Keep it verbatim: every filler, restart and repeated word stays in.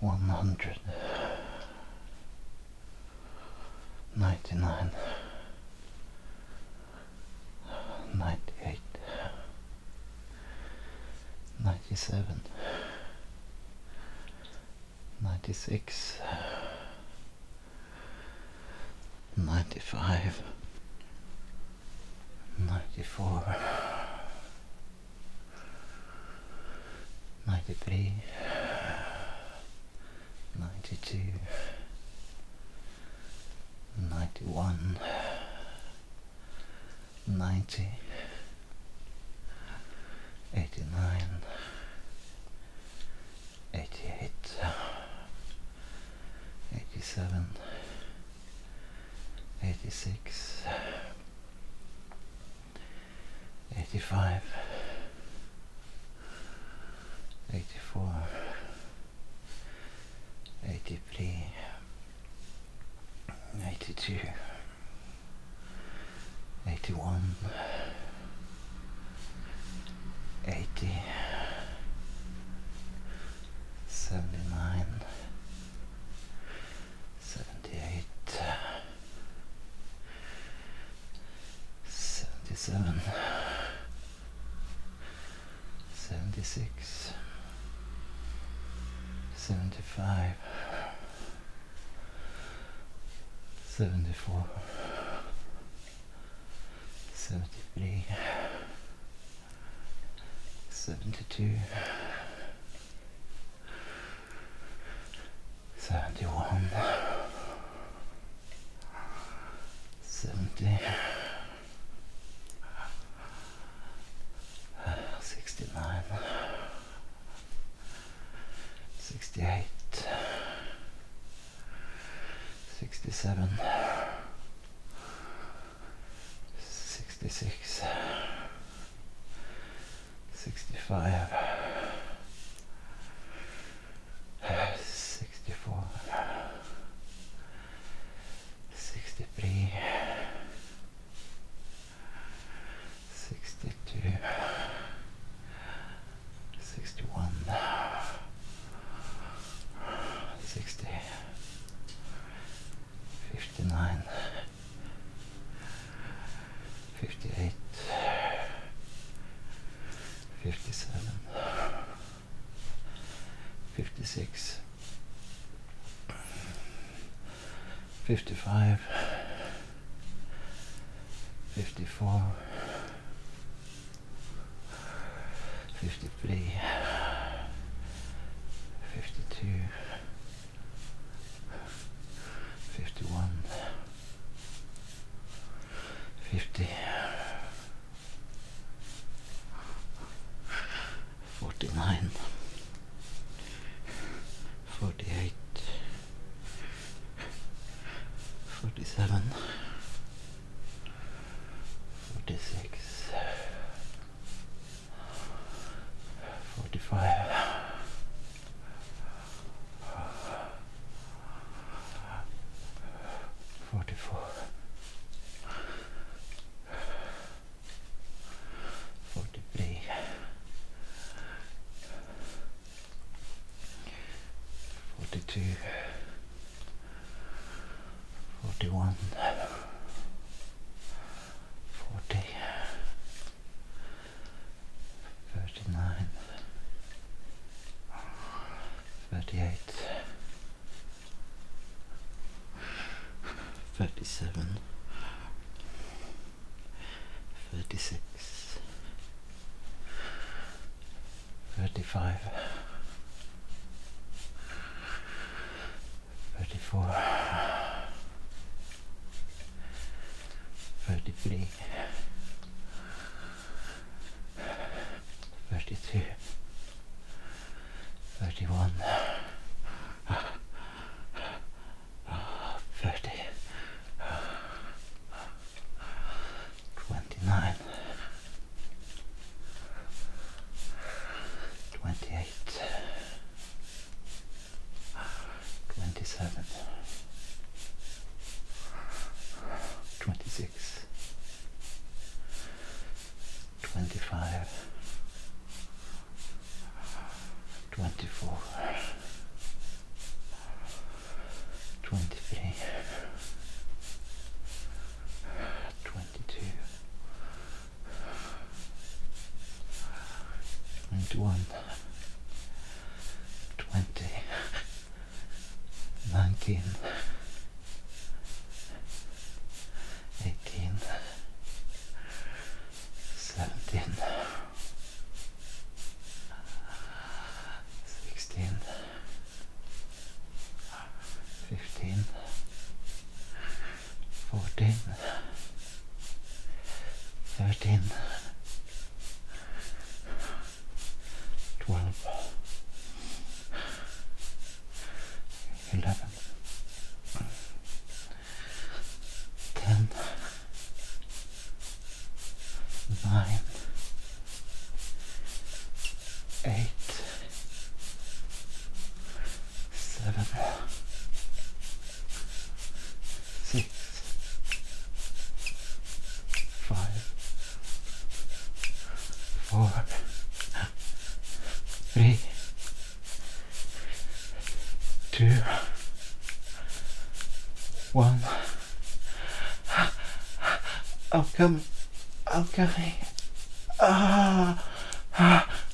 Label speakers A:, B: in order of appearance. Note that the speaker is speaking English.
A: one hundred, ninety-nine, ninety-eight, ninety-seven, ninety-six, ninety-five, ninety-four, ninety-three, ninety-two, ninety-one, ninety, eighty-nine, eighty-eight, eighty-seven, eighty-six, eighty-five, eighty-four, eighty-three, eighty-two, eighty-one, eighty, seventy-nine, seventy-eight, seventy-seven, seventy-six, seventy-five, seventy-four, seventy-three, seventy-two, seventy-one, seventy, sixty-nine, sixty-eight, sixty-seven, sixty-six, sixty-five, sixty-four, sixty-three, sixty-two, sixty-one, sixty, fifty-nine, fifty-eight, fifty-seven, fifty-six, fifty-five, fifty-four, fifty-three, fifty-two, fifty-one, fifty, forty-nine, forty-eight, forty-seven, forty-six, forty-five, forty-four, forty-three, forty-two, forty-one, forty, thirty-nine, thirty-eight, thirty-seven, thirty-six, thirty-five, thirty-four, thirty-three, thirty-two, thirty-one, thirty, twenty-nine, twenty-eight, twenty-seven, twenty-six, twenty-five, twenty-four, twenty-three, twenty-two, twenty-one, twenty, nineteen, eighteen, seventeen, sixteen, fifteen, fourteen, thirteen, twelve, eleven, ten, nine, eight, seven, six, five, four, three, two, one. I'm coming. I'm coming. Ah, ah.